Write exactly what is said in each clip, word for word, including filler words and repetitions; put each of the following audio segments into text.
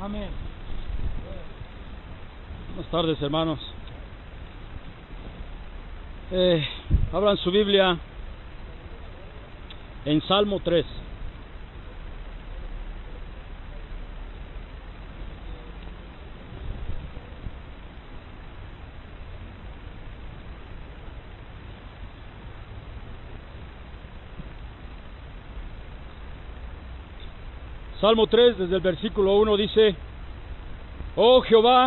Amén. Buenas tardes, hermanos. Eh, abran su Biblia en Salmo tres. Salmo tres, desde el versículo uno dice: Oh Jehová,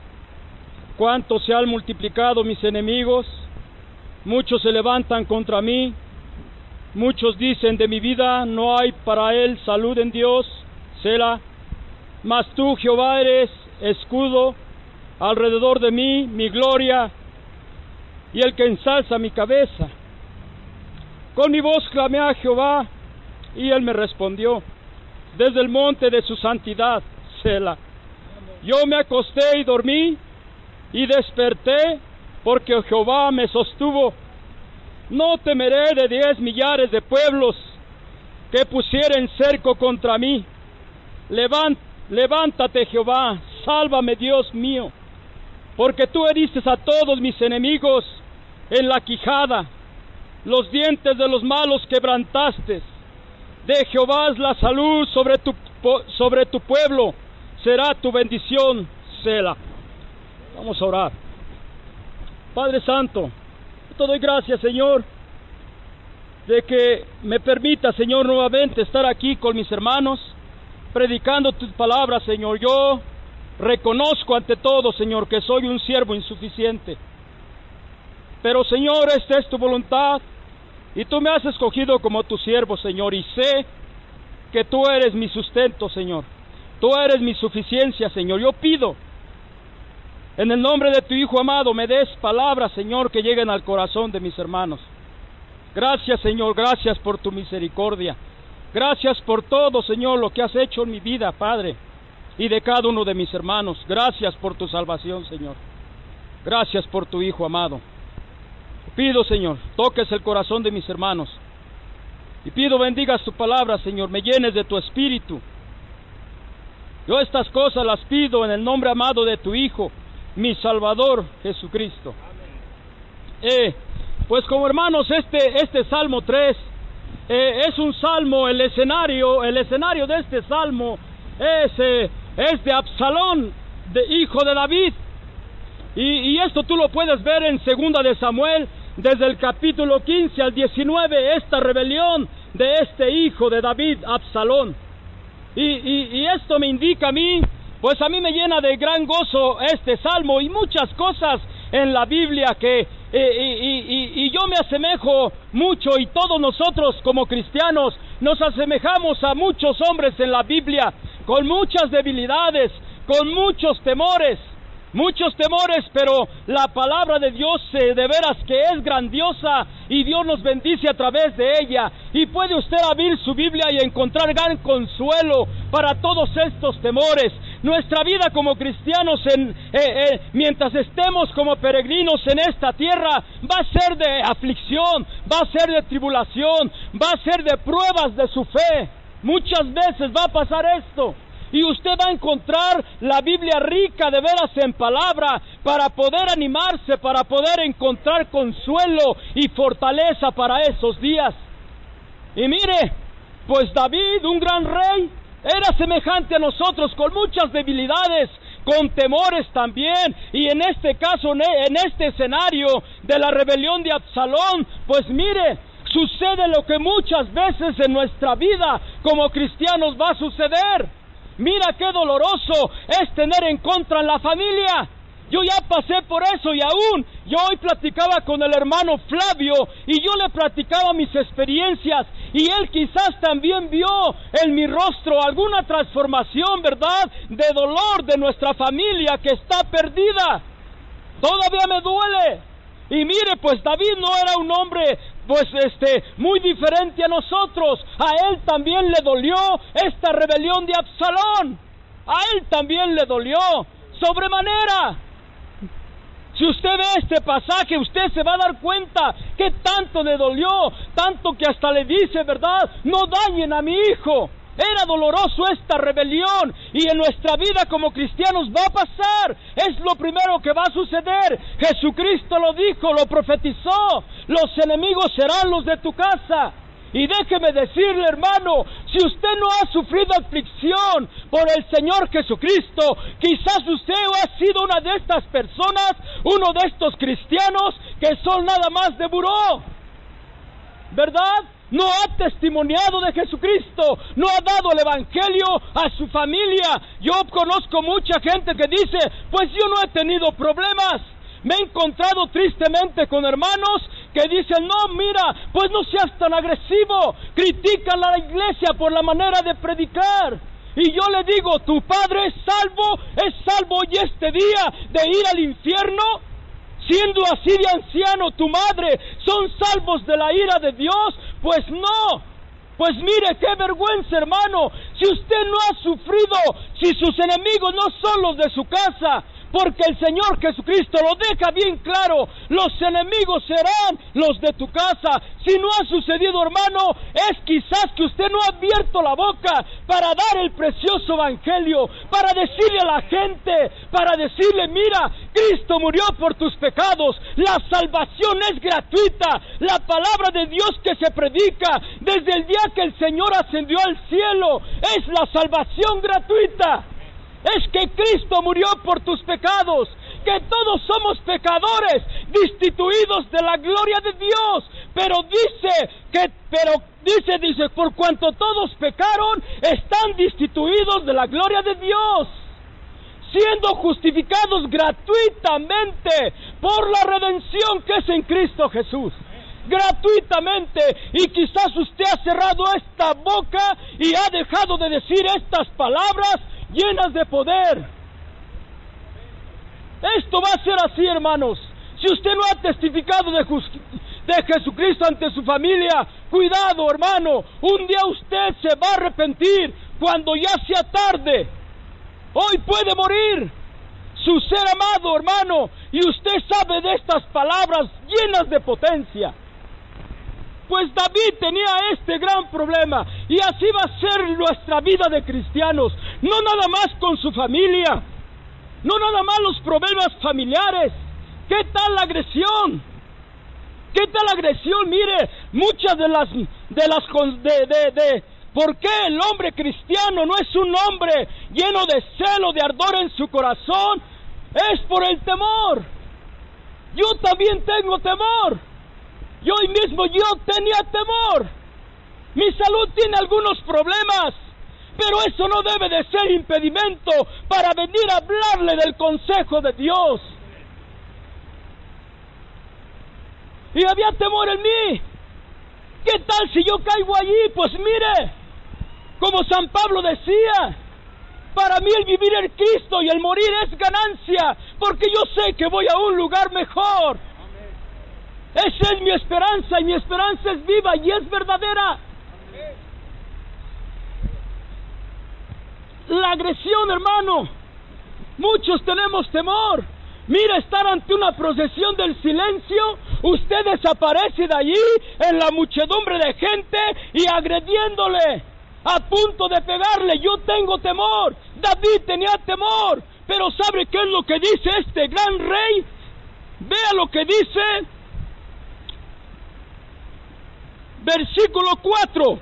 cuánto se han multiplicado mis enemigos, muchos se levantan contra mí, muchos dicen de mi vida, no hay para él salud en Dios, Selah. Mas tú, Jehová, eres escudo alrededor de mí, mi gloria, y el que ensalza mi cabeza. Con mi voz clamé a Jehová, y él me respondió, desde el monte de su santidad, Selah. Yo me acosté y dormí, y desperté, porque Jehová me sostuvo. No temeré de diez millares de pueblos que pusieren cerco contra mí. Levant, levántate, Jehová, sálvame, Dios mío, porque tú heriste a todos mis enemigos en la quijada, los dientes de los malos quebrantaste. De Jehová es la salud sobre tu, sobre tu pueblo, será tu bendición, Selah. Vamos a orar. Padre Santo, te doy gracias, Señor, de que me permita, Señor, nuevamente estar aquí con mis hermanos, predicando tus palabras, Señor. Yo reconozco ante todo, Señor, que soy un siervo insuficiente. Pero, Señor, esta es tu voluntad, y tú me has escogido como tu siervo, Señor, y sé que tú eres mi sustento, Señor. Tú eres mi suficiencia, Señor. Yo pido, en el nombre de tu Hijo amado, me des palabras, Señor, que lleguen al corazón de mis hermanos. Gracias, Señor, gracias por tu misericordia. Gracias por todo, Señor, lo que has hecho en mi vida, Padre, y de cada uno de mis hermanos. Gracias por tu salvación, Señor. Gracias por tu Hijo amado. Pido, Señor, toques el corazón de mis hermanos. Y pido bendigas tu palabra, Señor, me llenes de tu espíritu. Yo estas cosas las pido en el nombre amado de tu Hijo, mi Salvador Jesucristo. Eh, pues como hermanos, este, este Salmo tres eh, es un salmo, el escenario, el escenario de este salmo es, eh, es de Absalón, de hijo de David. Y, y esto tú lo puedes ver en Segunda de Samuel, desde el capítulo quince al diecinueve, esta rebelión de este hijo de David, Absalón. Y, y, y esto me indica a mí, pues a mí me llena de gran gozo este salmo y muchas cosas en la Biblia que eh, y, y, y yo me asemejo mucho, y todos nosotros como cristianos nos asemejamos a muchos hombres en la Biblia, con muchas debilidades, con muchos temores, muchos temores, pero la palabra de Dios eh, de veras que es grandiosa, y Dios nos bendice a través de ella, y puede usted abrir su Biblia y encontrar gran consuelo para todos estos temores. Nuestra vida como cristianos, en, eh, eh, mientras estemos como peregrinos en esta tierra, va a ser de aflicción, va a ser de tribulación, va a ser de pruebas de su fe. Muchas veces va a pasar esto, y usted va a encontrar la Biblia rica de veras en palabra para poder animarse, para poder encontrar consuelo y fortaleza para esos días. Y mire, pues David, un gran rey, era semejante a nosotros, con muchas debilidades, con temores también, y en este caso, en este escenario de la rebelión de Absalón, pues mire, sucede lo que muchas veces en nuestra vida como cristianos va a suceder. Mira qué doloroso es tener en contra en la familia. Yo ya pasé por eso, y aún yo hoy platicaba con el hermano Flavio, y yo le platicaba mis experiencias, y él quizás también vio en mi rostro alguna transformación, ¿verdad?, de dolor de nuestra familia que está perdida. Todavía me duele. Y mire, pues David no era un hombre pues este muy diferente a nosotros. A él también le dolió esta rebelión de Absalón. A él también le dolió sobremanera. Si usted ve este pasaje, usted se va a dar cuenta que tanto le dolió, tanto que hasta le dice, ¿verdad?, no dañen a mi hijo. Era doloroso esta rebelión, y en nuestra vida como cristianos va a pasar. Es lo primero que va a suceder. Jesucristo lo dijo, lo profetizó. Los enemigos serán los de tu casa. Y déjeme decirle, hermano, si usted no ha sufrido aflicción por el Señor Jesucristo, quizás usted ha sido una de estas personas, uno de estos cristianos que son nada más de buró, ¿verdad? No ha testimoniado de Jesucristo, no ha dado el Evangelio a su familia. Yo conozco mucha gente que dice, pues yo no he tenido problemas. Me he encontrado tristemente con hermanos que dicen, no, mira, pues no seas tan agresivo, critican a la iglesia por la manera de predicar. Y yo le digo, tu padre es salvo, es salvo hoy este día de ir al infierno. Siendo así de anciano tu madre, ¿son salvos de la ira de Dios? Pues no. Pues mire, qué vergüenza, hermano, si usted no ha sufrido, si sus enemigos no son los de su casa, porque el Señor Jesucristo lo deja bien claro, los enemigos serán los de tu casa. Si no ha sucedido, hermano, es quizás que usted no ha abierto la boca para dar el precioso evangelio, para decirle a la gente, para decirle, mira, Cristo murió por tus pecados, la salvación es gratuita, la palabra de Dios que se predica desde el día que el Señor ascendió al cielo, es la salvación gratuita. Es que Cristo murió por tus pecados, que todos somos pecadores, destituidos de la gloria de Dios, pero dice que, pero dice, dice, por cuanto todos pecaron, están destituidos de la gloria de Dios, siendo justificados gratuitamente por la redención que es en Cristo Jesús. Gratuitamente, y quizás usted ha cerrado esta boca y ha dejado de decir estas palabras llenas de poder. Esto va a ser así, hermanos. Si usted no ha testificado de, de Jesucristo ante su familia, cuidado, hermano, un día usted se va a arrepentir cuando ya sea tarde. Hoy puede morir su ser amado, hermano, y usted sabe de estas palabras llenas de potencia. Pues David tenía este gran problema, y así va a ser nuestra vida de cristianos, no nada más con su familia, no nada más los problemas familiares. ¿Qué tal la agresión? ¿Qué tal la agresión? Mire, muchas de las, de las, de, de, de, ¿por qué el hombre cristiano no es un hombre lleno de celo, de ardor en su corazón? Es por el temor. Yo también tengo temor. Y hoy mismo yo tenía temor. Mi salud tiene algunos problemas, pero eso no debe de ser impedimento para venir a hablarle del consejo de Dios. Y había temor en mí. ¿Qué tal si yo caigo allí? Pues mire, como San Pablo decía, para mí el vivir es Cristo y el morir es ganancia, porque yo sé que voy a un lugar mejor. Esa es mi esperanza, y mi esperanza es viva y es verdadera. La agresión, hermano, muchos tenemos temor. Mira, estar ante una procesión del silencio, usted desaparece de allí en la muchedumbre de gente y agrediéndole, a punto de pegarle. Yo tengo temor. David tenía temor, pero ¿sabe qué es lo que dice este gran rey? Vea lo que dice versículo cuatro.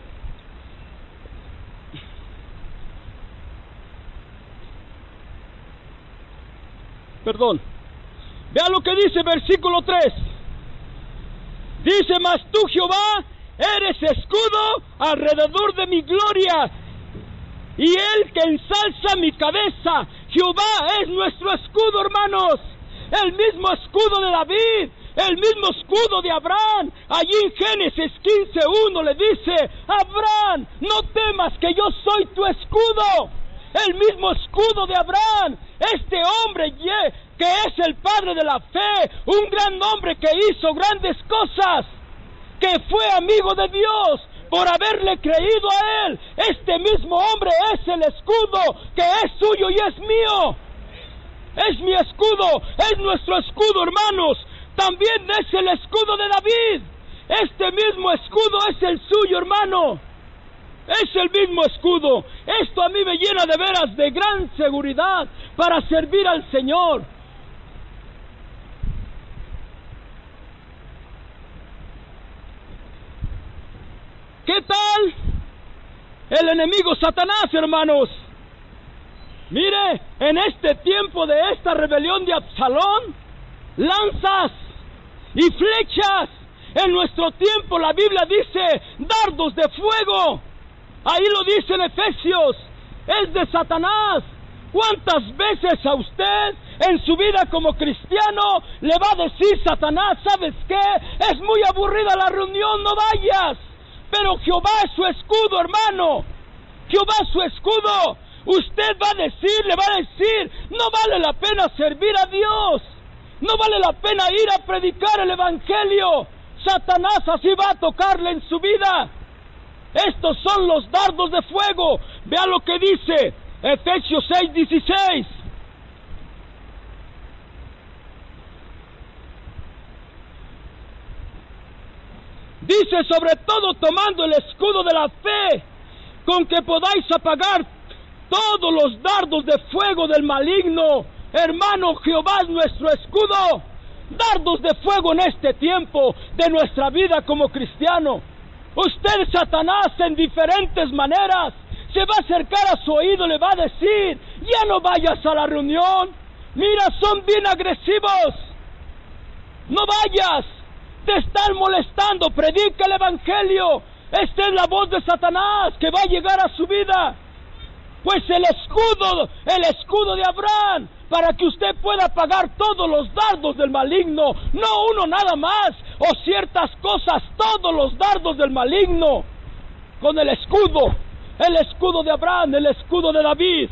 Perdón. Vea lo que dice versículo tres. Dice, mas tú, Jehová, eres escudo alrededor de mi gloria, y el que ensalza mi cabeza. Jehová es nuestro escudo, hermanos. El mismo escudo de David, el mismo escudo de Abraham. Allí en Génesis quince uno le dice, Abraham, no temas que yo soy tu escudo. El mismo escudo de Abraham, este hombre que es el padre de la fe, un gran hombre que hizo grandes cosas, que fue amigo de Dios por haberle creído a él. Este mismo hombre es el escudo que es suyo y es mío. Es mi escudo, es nuestro escudo, hermanos. También es el escudo de David. Este mismo escudo es el suyo, hermano. Es el mismo escudo. Esto a mí me llena de veras de gran seguridad para servir al Señor. ¿Qué tal el enemigo Satanás, hermanos? Mire, en este tiempo de esta rebelión de Absalón, lanzas y flechas. En nuestro tiempo la Biblia dice dardos de fuego. Ahí lo dice en Efesios. Es de Satanás. ¿Cuántas veces a usted en su vida como cristiano le va a decir Satanás, ¿sabes qué? Es muy aburrida la reunión, no vayas. Pero Jehová es su escudo, hermano. Jehová es su escudo. Usted va a decir, le va a decir, no vale la pena servir a Dios. No vale la pena ir a predicar el Evangelio. Satanás así va a tocarle en su vida. Estos son los dardos de fuego. Vea lo que dice Efesios seis dieciséis. Dice, sobre todo tomando el escudo de la fe, con que podáis apagar todos los dardos de fuego del maligno. Hermano, Jehová es nuestro escudo. Dardos de fuego en este tiempo de nuestra vida como cristiano. Usted, Satanás, en diferentes maneras se va a acercar a su oído y le va a decir, ya no vayas a la reunión. Mira, son bien agresivos. No vayas. Te están molestando, predica el Evangelio. Esta es la voz de Satanás que va a llegar a su vida. Pues el escudo, el escudo de Abraham, para que usted pueda apagar todos los dardos del maligno, no uno nada más, o ciertas cosas, todos los dardos del maligno, con el escudo, el escudo de Abraham, el escudo de David.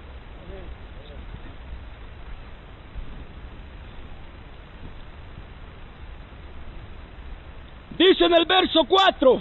Dice en el verso cuatro,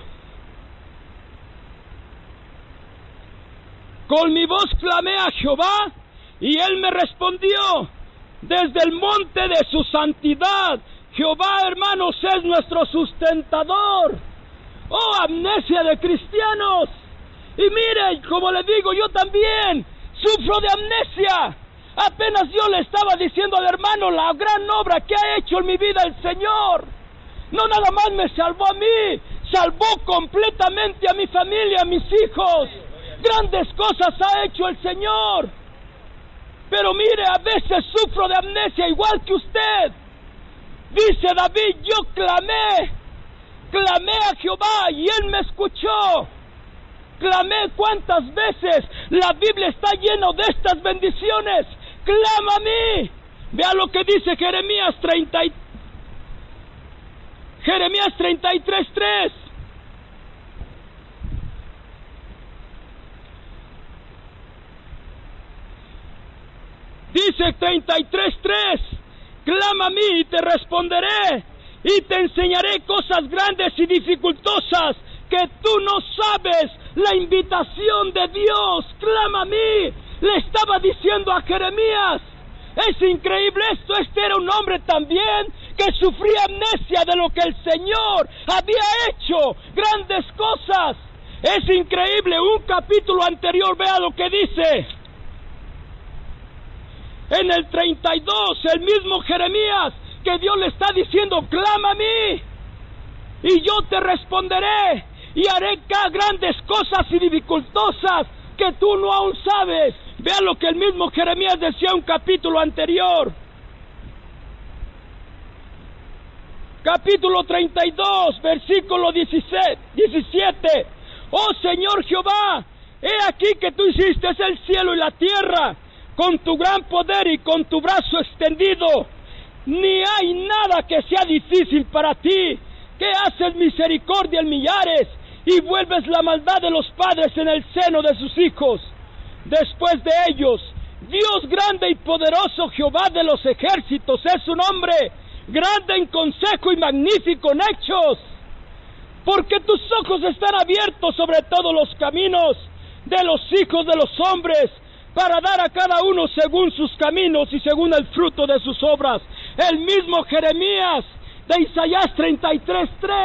con mi voz clamé a Jehová, y él me respondió desde el monte de su santidad. Jehová, hermanos, es nuestro sustentador. Oh, amnesia de cristianos. Y mire, como le digo, yo también sufro de amnesia. Apenas yo le estaba diciendo al hermano la gran obra que ha hecho en mi vida el Señor. No nada más me salvó a mí, salvó completamente a mi familia, a mis hijos. Grandes cosas ha hecho el Señor. Pero mire, a veces sufro de amnesia igual que usted. Dice David, yo clamé, clamé a Jehová y él me escuchó. Clamé cuántas veces. La Biblia está llena de estas bendiciones. Clama a mí. Vea lo que dice Jeremías treinta, Jeremías treinta y tres tres. Dice treinta y tres tres, clama a mí y te responderé, y te enseñaré cosas grandes y dificultosas que tú no sabes. La invitación de Dios, clama a mí, le estaba diciendo a Jeremías. Es increíble esto. Este era un hombre también que sufría amnesia de lo que el Señor había hecho, grandes cosas. Es increíble. Un capítulo anterior, vea lo que dice. En el treinta y dos, el mismo Jeremías, que Dios le está diciendo, clama a mí, y yo te responderé, y haré grandes cosas y dificultosas que tú no aún sabes. Vea lo que el mismo Jeremías decía un capítulo anterior. Capítulo treinta y dos, versículo diecisiete. Oh Señor Jehová, he aquí que tú hiciste el cielo y la tierra, con tu gran poder y con tu brazo extendido. Ni hay nada que sea difícil para ti, que haces misericordia en millares, y vuelves la maldad de los padres en el seno de sus hijos. Después de ellos, Dios grande y poderoso, Jehová de los ejércitos es su nombre, grande en consejo y magnífico en hechos. Porque tus ojos están abiertos sobre todos los caminos de los hijos de los hombres, para dar a cada uno según sus caminos y según el fruto de sus obras. El mismo Jeremías de Isaías treinta y tres tres,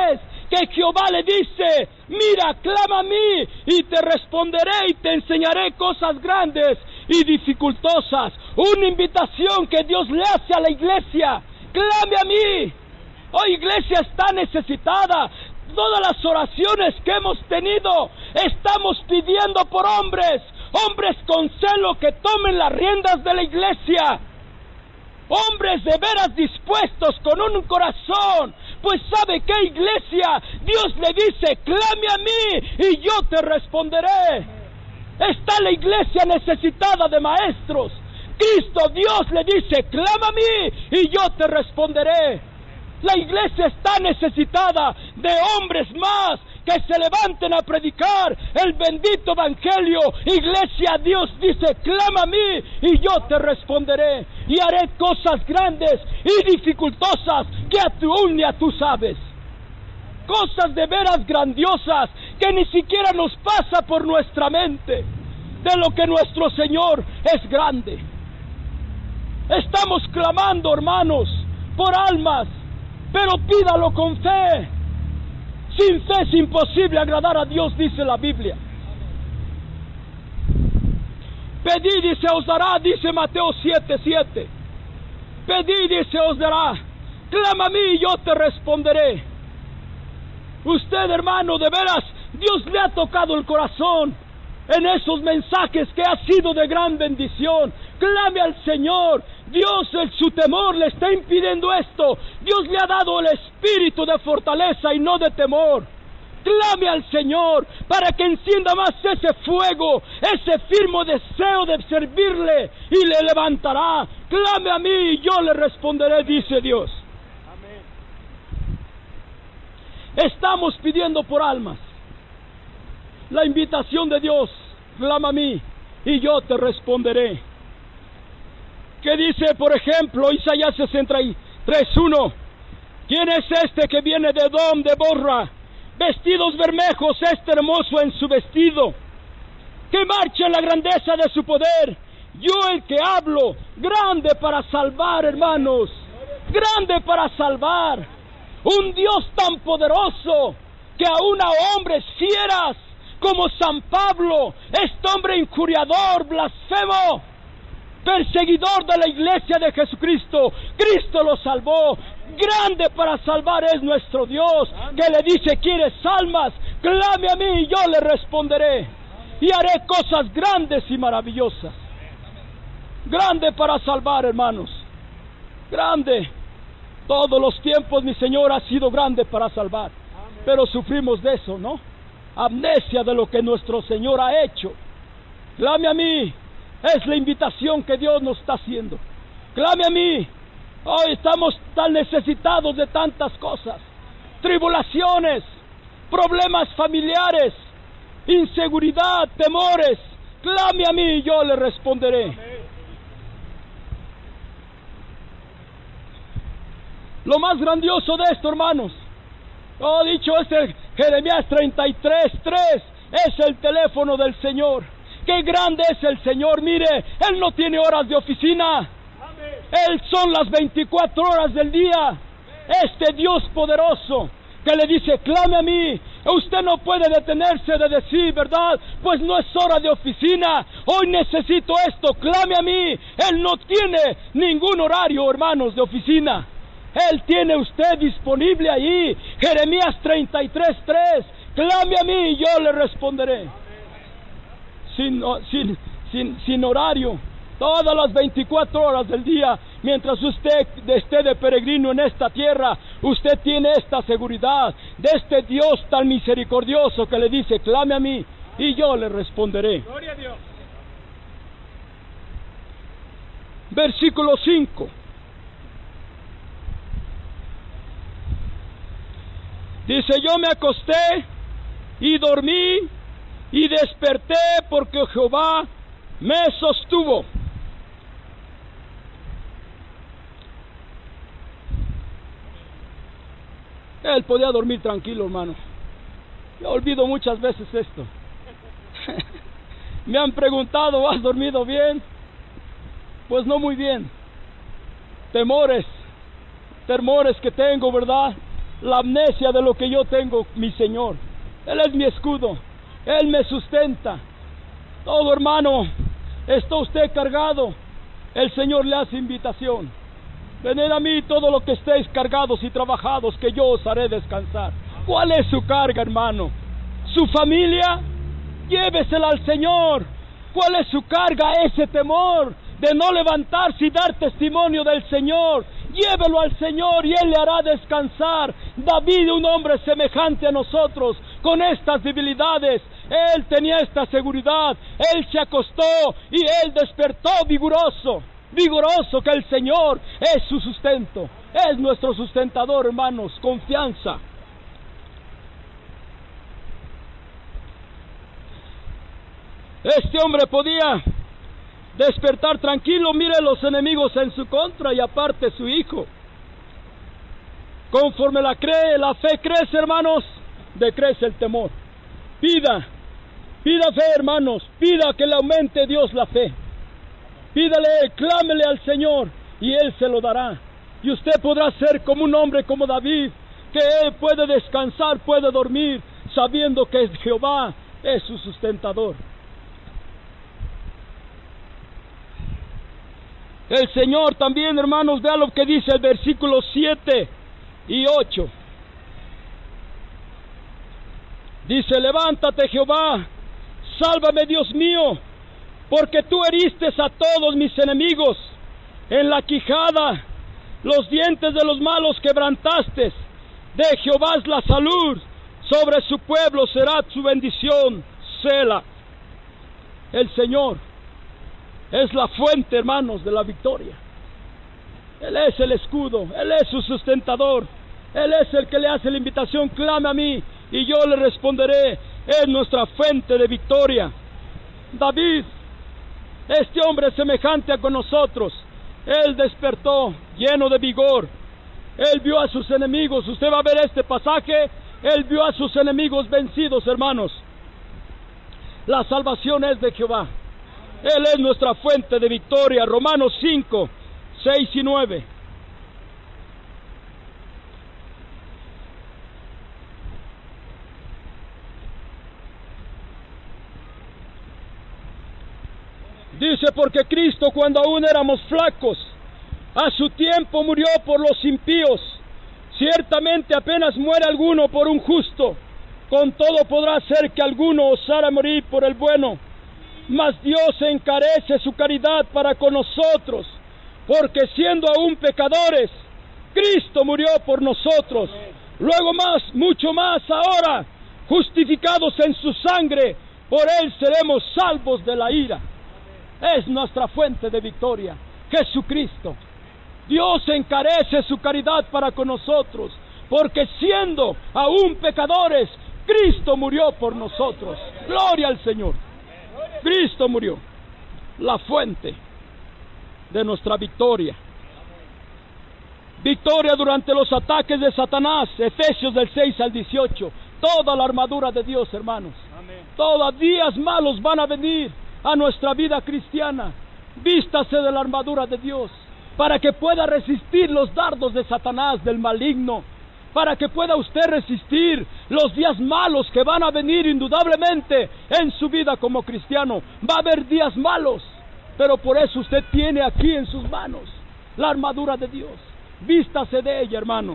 que Jehová le dice: mira, clama a mí y te responderé y te enseñaré cosas grandes y dificultosas. Una invitación que Dios le hace a la iglesia: clame a mí. Hoy iglesia está necesitada. Todas las oraciones que hemos tenido, estamos pidiendo por hombres, hombres con celo que tomen las riendas de la iglesia, hombres de veras dispuestos con un corazón. Pues ¿sabe qué, iglesia? Dios le dice: clame a mí y yo te responderé. Está la iglesia necesitada de maestros. Cristo Dios le dice: clama a mí y yo te responderé. La iglesia está necesitada de hombres más que se levanten a predicar el bendito evangelio. Iglesia, Dios dice: clama a mí y yo te responderé y haré cosas grandes y dificultosas que aún ni a tú sabes. Cosas de veras grandiosas que ni siquiera nos pasa por nuestra mente, de lo que nuestro Señor es grande. Estamos clamando, hermanos, por almas, pero pídalo con fe. Sin fe es imposible agradar a Dios, dice la Biblia. Pedid y se os dará, dice Mateo siete siete. Pedid y se os dará. Clama a mí y yo te responderé. Usted, hermano, de veras, Dios le ha tocado el corazón en esos mensajes que ha sido de gran bendición. Clame al Señor. Dios en su temor le está impidiendo esto. Dios le ha dado el espíritu de fortaleza y no de temor. Clame al Señor para que encienda más ese fuego, ese firme deseo de servirle, y le levantará. Clame a mí y yo le responderé, dice Dios. Amén. Estamos pidiendo por almas. La invitación de Dios: clama a mí y yo te responderé. ¿Qué dice, por ejemplo, Isaías sesenta y tres uno? ¿Quién es este que viene de Edom, de Borra, vestidos bermejos, este hermoso en su vestido, que marcha en la grandeza de su poder? Yo el que hablo, grande para salvar, hermanos, grande para salvar. Un Dios tan poderoso que aún a hombres fieras como San Pablo, este hombre injuriador, blasfemo, perseguidor de la iglesia de Jesucristo, Cristo lo salvó. Grande para salvar es nuestro Dios, que le dice: ¿quieres almas? Clame a mí y yo le responderé, y haré cosas grandes y maravillosas. Grande para salvar, hermanos, grande. Todos los tiempos mi Señor ha sido grande para salvar, pero sufrimos de eso, ¿no? Amnesia de lo que nuestro Señor ha hecho. Clame a mí. Es la invitación que Dios nos está haciendo. Clame a mí. Hoy estamos tan necesitados de tantas cosas: tribulaciones, problemas familiares, inseguridad, temores. Clame a mí y yo le responderé. Lo más grandioso de esto, hermanos, oh, dicho este Jeremías treinta y tres tres, es el teléfono del Señor. ¡Qué grande es el Señor! Mire, Él no tiene horas de oficina. Amén. Él son las veinticuatro horas del día. Este Dios poderoso que le dice: clame a mí. Usted no puede detenerse de decir, ¿verdad? Pues no es hora de oficina. Hoy necesito esto. Clame a mí. Él no tiene ningún horario, hermanos, de oficina. Él tiene usted disponible ahí. Jeremías treinta y tres tres. Clame a mí y yo le responderé. Sin, sin, sin, sin horario, todas las veinticuatro horas del día, mientras usted esté de peregrino en esta tierra, usted tiene esta seguridad de este Dios tan misericordioso que le dice: clame a mí y yo le responderé. Gloria a Dios. Versículo cinco. Dice: yo me acosté y dormí y desperté porque Jehová me sostuvo. Él podía dormir tranquilo, hermano. Yo olvido muchas veces esto. Me han preguntado: ¿has dormido bien? Pues no muy bien. Temores, temores que tengo, ¿verdad? la amnesia de lo que yo tengo, mi Señor. Él es mi escudo, Él me sustenta. Todo, hermano, está usted cargado, el Señor le hace invitación. Venid a mí todos los que estéis cargados y trabajados, que yo os haré descansar. ¿Cuál es su carga, hermano? ¿Su familia? Llévesela al Señor. ¿Cuál es su carga? Ese temor de no levantarse y dar testimonio del Señor. Llévelo al Señor y Él le hará descansar. David, un hombre semejante a nosotros, con estas debilidades, él tenía esta seguridad. Él se acostó y él despertó vigoroso, vigoroso, que el Señor es su sustento, es nuestro sustentador, hermanos. Confianza. Este hombre podía despertar tranquilo. Mire los enemigos en su contra y aparte su hijo. Conforme la cree, la fe crece, hermanos, decrece el temor. Pida, pida fe, hermanos, pida que le aumente Dios la fe. Pídale, clámele al Señor y Él se lo dará. Y usted podrá ser como un hombre como David, que Él puede descansar, puede dormir, sabiendo que Jehová es su sustentador. El Señor también, hermanos, vea lo que dice el versículo siete y ocho. Dice: levántate, Jehová, sálvame, Dios mío, porque tú heriste a todos mis enemigos. En la quijada los dientes de los malos quebrantaste. De Jehová es la salud, sobre su pueblo será su bendición. Sela. El Señor es la fuente, hermanos, de la victoria. Él es el escudo, Él es su sustentador, Él es el que le hace la invitación: clame a mí y yo le responderé. Es nuestra fuente de victoria. David, este hombre semejante a con nosotros, él despertó lleno de vigor. Él vio a sus enemigos. Usted va a ver este pasaje. Él vio a sus enemigos vencidos, hermanos. La salvación es de Jehová. Él es nuestra fuente de victoria. Romanos cinco, seis y nueve. Dice: porque Cristo, cuando aún éramos flacos, a su tiempo murió por los impíos. Ciertamente apenas muere alguno por un justo, con todo podrá ser que alguno osara morir por el bueno. Mas Dios encarece su caridad para con nosotros, porque siendo aún pecadores, Cristo murió por nosotros. Luego más, mucho más ahora, justificados en su sangre, por Él seremos salvos de la ira. Es nuestra fuente de victoria, Jesucristo. Dios encarece su caridad para con nosotros, porque siendo aún pecadores, Cristo murió por nosotros. Gloria al Señor. Cristo murió, la fuente de nuestra victoria. Victoria durante los ataques de Satanás. Efesios del seis al dieciocho. Toda la armadura de Dios, hermanos. Amén. Todos días malos van a venir a nuestra vida cristiana. Vístase de la armadura de Dios, para que pueda resistir los dardos de Satanás, del maligno, para que pueda usted resistir los días malos que van a venir indudablemente en su vida como cristiano. Va a haber días malos, pero por eso usted tiene aquí en sus manos la armadura de Dios. Vístase de ella, hermano.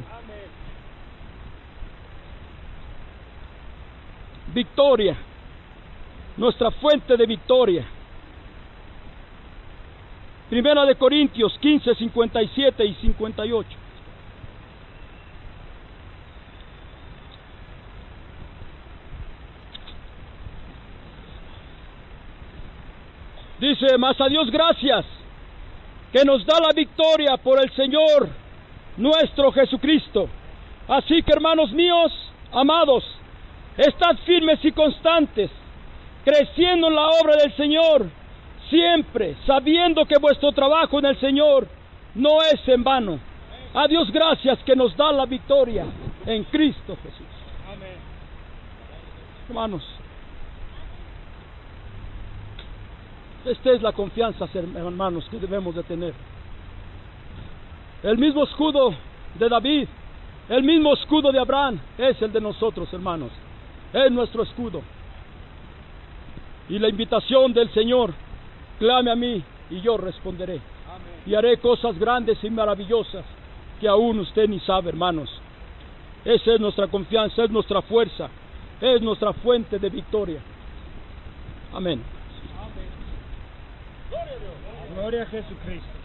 Victoria, nuestra fuente de victoria. Primera de Corintios quince, cincuenta y siete y cincuenta y ocho. Dice: mas a Dios gracias, que nos da la victoria por el Señor nuestro Jesucristo. Así que, hermanos míos, amados, estad firmes y constantes, creciendo en la obra del Señor, siempre sabiendo que vuestro trabajo en el Señor no es en vano. A Dios gracias, que nos da la victoria en Cristo Jesús. Amén. Hermanos, esta es la confianza, hermanos, que debemos de tener. El mismo escudo de David El mismo escudo de Abraham es el de nosotros, hermanos. Es nuestro escudo. Y la invitación del Señor: clame a mí y yo responderé. Amén. Y haré cosas grandes y maravillosas que aún usted ni sabe, hermanos. Esa es nuestra confianza, es nuestra fuerza, es nuestra fuente de victoria. Amén. Amén. Gloria a Dios. Gloria a Jesucristo.